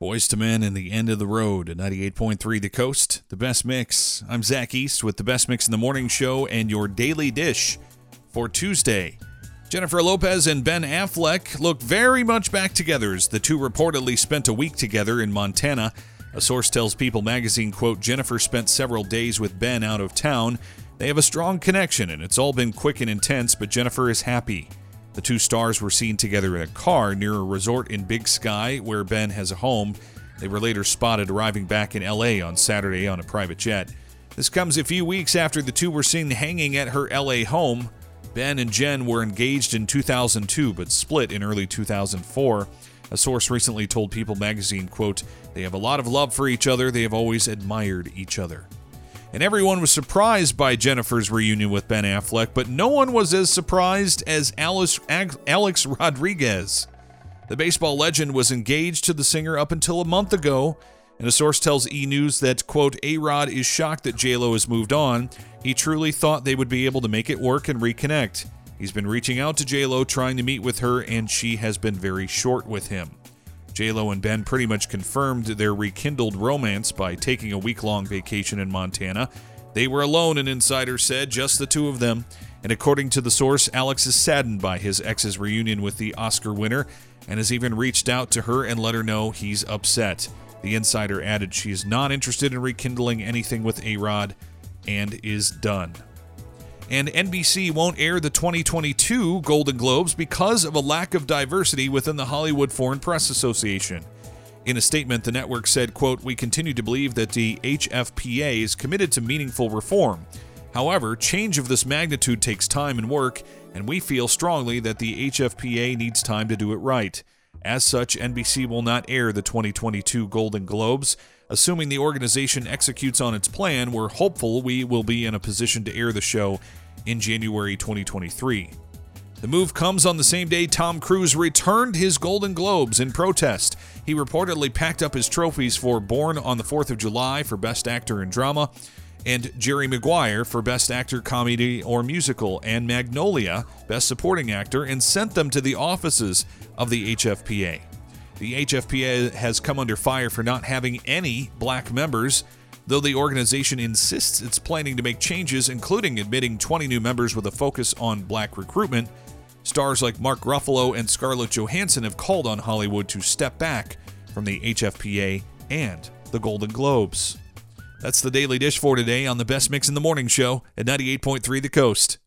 Boys to Men and the End of the Road at 98.3 The Coast, The Best Mix. I'm Zach East with The Best Mix in the Morning Show and your Daily Dish for Tuesday. Jennifer Lopez and Ben Affleck look very much back together as the two reportedly spent a week together in Montana. A source tells People magazine, quote, Jennifer spent several days with Ben out of town. They have a strong connection and it's all been quick and intense, but Jennifer is happy. The two stars were seen together in a car near a resort in Big Sky where Ben has a home. They were later spotted arriving back in L.A. on Saturday on a private jet. This comes a few weeks after the two were seen hanging at her L.A. home. Ben and Jen were engaged in 2002 but split in early 2004. A source recently told People magazine, quote, they have a lot of love for each other. They have always admired each other. And everyone was surprised by Jennifer's reunion with Ben Affleck, but no one was as surprised as Alex Rodriguez. The baseball legend was engaged to the singer up until a month ago, and a source tells E! News that, quote, A-Rod is shocked that J-Lo has moved on. He truly thought they would be able to make it work and reconnect. He's been reaching out to J-Lo, trying to meet with her, and she has been very short with him. J-Lo and Ben pretty much confirmed their rekindled romance by taking a week-long vacation in Montana. They were alone, an insider said, just the two of them. And according to the source, Alex is saddened by his ex's reunion with the Oscar winner and has even reached out to her and let her know he's upset. The insider added she is not interested in rekindling anything with A-Rod and is done. And NBC won't air the 2022 Golden Globes because of a lack of diversity within the Hollywood Foreign Press Association. In a statement, the network said, quote, we continue to believe that the HFPA is committed to meaningful reform. However, change of this magnitude takes time and work, and we feel strongly that the HFPA needs time to do it right. As such, NBC will not air the 2022 Golden Globes. Assuming the organization executes on its plan, we're hopeful we will be in a position to air the show in January 2023. The move comes on the same day Tom Cruise returned his Golden Globes in protest. He reportedly packed up his trophies for Born on the 4th of July for Best Actor in Drama, and Jerry Maguire for Best Actor Comedy or Musical, and Magnolia, Best Supporting Actor, and sent them to the offices of the HFPA. The HFPA has come under fire for not having any black members, though the organization insists it's planning to make changes, including admitting 20 new members with a focus on black recruitment. Stars like Mark Ruffalo and Scarlett Johansson have called on Hollywood to step back from the HFPA and the Golden Globes. That's the Daily Dish for today on the Best Mix in the Morning Show at 98.3 The Coast.